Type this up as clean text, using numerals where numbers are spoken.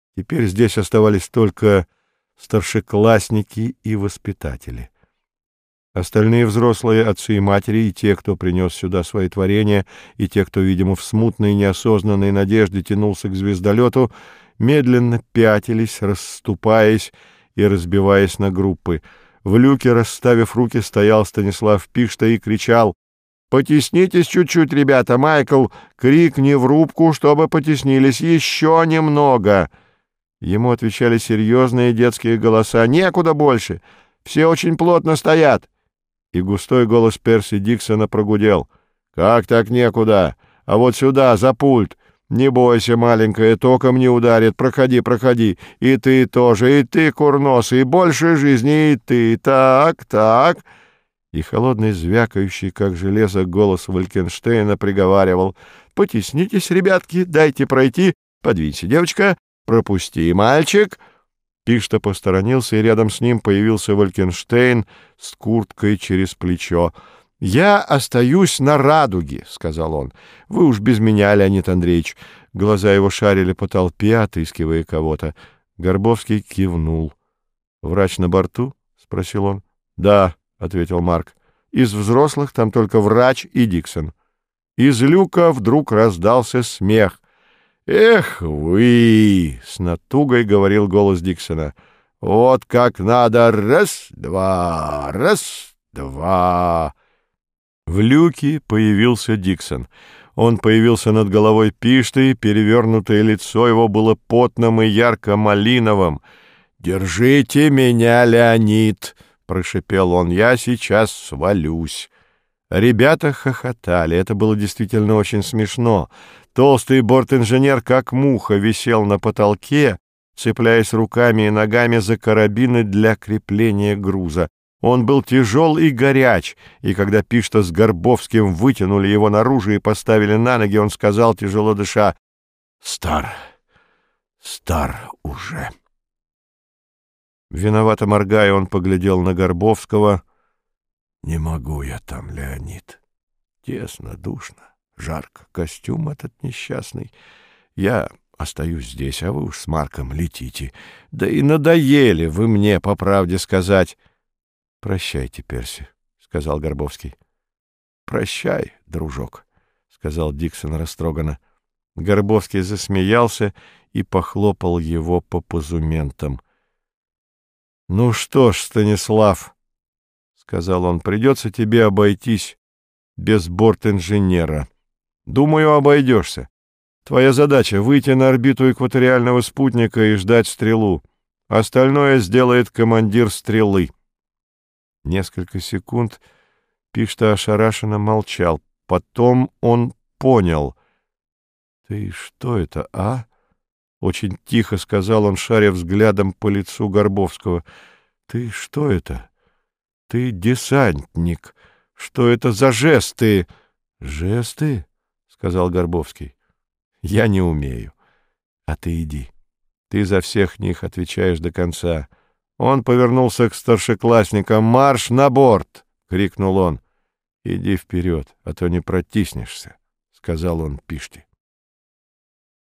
Теперь здесь оставались только старшеклассники и воспитатели. Остальные взрослые, отцы и матери, и те, кто принес сюда свои творения, и те, кто, видимо, в смутной неосознанной надежде тянулся к звездолету, медленно пятились, расступаясь и разбиваясь на группы. В люке, расставив руки, стоял Станислав Пишта и кричал: «Потеснитесь чуть-чуть, ребята! Майкл, крикни в рубку, чтобы потеснились! Еще немного!» Ему отвечали серьезные детские голоса: «Некуда больше! Все очень плотно стоят!» И густой голос Перси Диксона прогудел: «Как так некуда? А вот сюда, за пульт! Не бойся, маленькая, током не ударит. Проходи, проходи. И ты тоже, и ты, курносый, больше жизни, и ты. Так, так». И холодный, звякающий, как железо, голос Валькенштейна приговаривал: «Потеснитесь, ребятки, дайте пройти. Подвинься, девочка. Пропусти, мальчик». Пишта посторонился, и рядом с ним появился Валькенштейн с курткой через плечо. «Я остаюсь на «Радуге», — сказал он. «Вы уж без меня, Леонид Андреевич». Глаза его шарили по толпе, отыскивая кого-то. Горбовский кивнул. «Врач на борту?» — спросил он. «Да», — ответил Марк. «Из взрослых там только врач и Диксон». Из люка вдруг раздался смех. «Эх вы!» — с натугой говорил голос Диксона. «Вот как надо! Раз, два, раз, два!» В люке появился Диксон. Он появился над головой Пишты, перевернутое лицо его было потным и ярко-малиновым. «Держите меня, Леонид!» — прошипел он. «Я сейчас свалюсь». Ребята хохотали. Это было действительно очень смешно. Толстый бортинженер, как муха, висел на потолке, цепляясь руками и ногами за карабины для крепления груза. Он был тяжел и горяч, и когда Пишта с Горбовским вытянули его наружу и поставили на ноги, он сказал, тяжело дыша: «Стар уже». Виновато моргая, он поглядел на Горбовского. «Не могу я там, Леонид. Тесно, душно, жарко, костюм этот несчастный. Я остаюсь здесь, а вы уж с Марком летите. Да и надоели вы мне, по правде сказать». «Прощайте, Перси», — сказал Горбовский. «Прощай, дружок», — сказал Диксон растроганно. Горбовский засмеялся и похлопал его по позументам. «Ну что ж, Станислав», — сказал он, — «придется тебе обойтись без бортинженера. Думаю, обойдешься. Твоя задача — выйти на орбиту экваториального спутника и ждать стрелу. Остальное сделает командир стрелы». Несколько секунд Пишта ошарашенно молчал. Потом он понял. «Ты что это, а?» — очень тихо сказал он, шаря взглядом по лицу Горбовского. «Ты что это? Ты десантник. Что это за жесты?» «Жесты?» — сказал Горбовский. «Я не умею. А ты иди. Ты за всех них отвечаешь до конца». Он повернулся к старшеклассникам. «Марш на борт!» — крикнул он. «Иди вперед, а то не протиснешься», — сказал он Пиште.